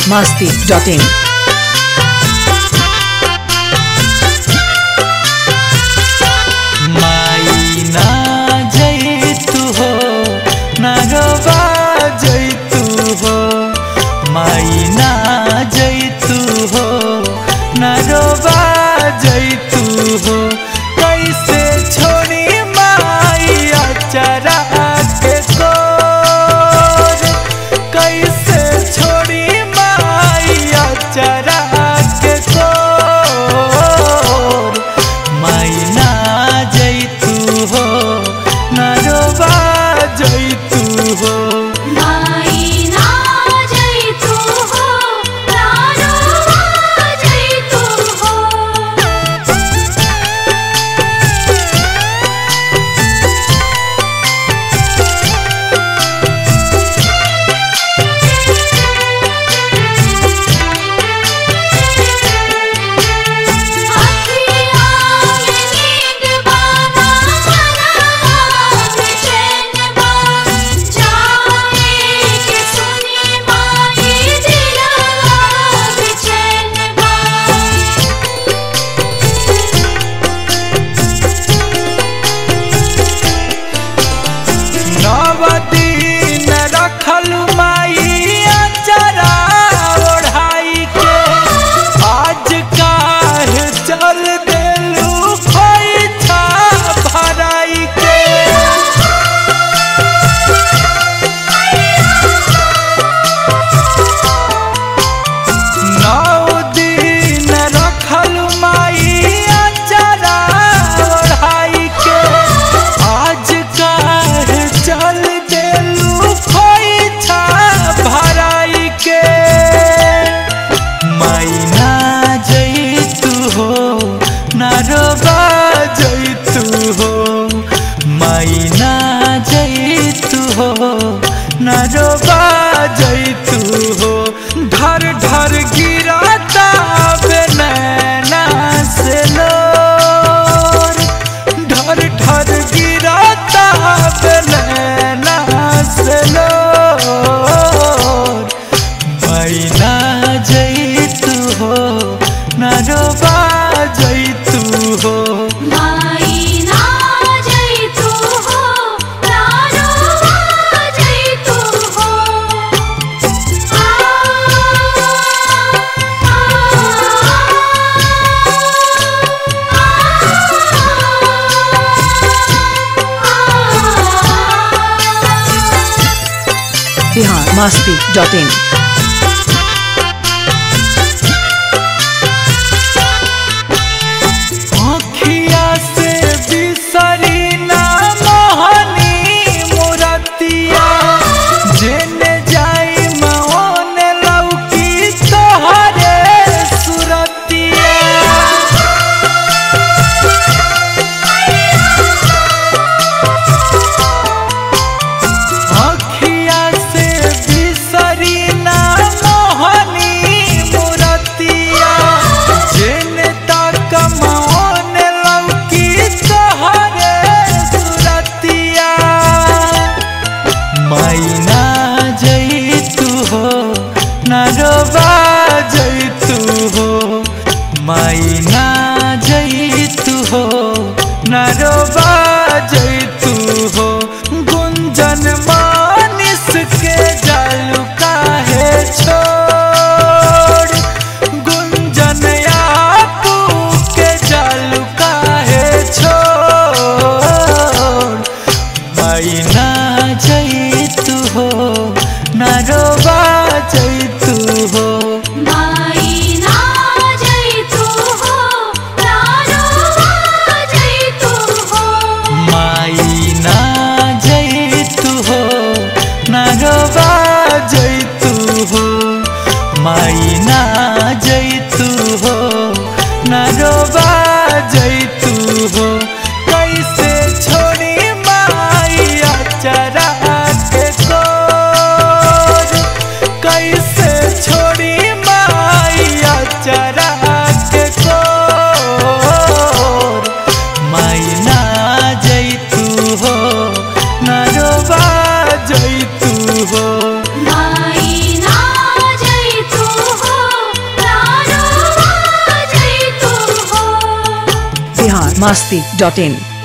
biharmasti.in माई ना जैतु हो ना रोबा जैतु हो माई ना जैतु हो ना रोबा जैतु हो कैसे छोड़ी माई अचरा के कोर कैसे छोड़ी माई अचरा के कोर माई ना जैतु हो ना रोबा जैतु हो माई ना जैतु हो ना रोबा जैतु हो। अखियाँ में नींद बाना मनवा में चैन बा जाए के सुनी माई दिलवा में चैन बा। नव दिन रखल माई अचरा ओढ़ाई के आज काहे चल देलू खोइछा भराई के नौ दिन रखल माई अचरा ओढ़ाई के आज काहे चल देलू खोइछा भराई के माई ना जैतु हो ना रोबा जैतु हो माई ना जैतु हो ना रोबा जैतु हो ढर ढर गिराता बेनैना से लोर ढर ढर गिराता बेनैना से लोर माई ना जैतु हो ना रोबा जैतु हो माई ना जैतु हो ना रोबा जैतु हो। biharmasti.in आँखिया से बिसरी ना मोहनी मुरतिया जेने जाई मौने लौकी तोहरे सुरतिया आँखिया से बिसरी ना मोहनी मुरतिया जेने तक मौने लौकी तोहरे सुरतिया माई ना जैतु हो ना रोबा जैतु हो माई ना जैतु हो ना रोबा जैतु हो गुंजन मानिस के जालू काहे छोड़ गुंजन आपू के जालू काहे छोड़ माई ना जैतु हो ना रोबा जैतु हो माई ना जैतु हो ना रोबा जैतु हो। माई ना जैतु हो ना रोबा जैतु हो माई ना जैतु हो ना रोबा जैतु हो कैसे छोड़ी माई masti.in.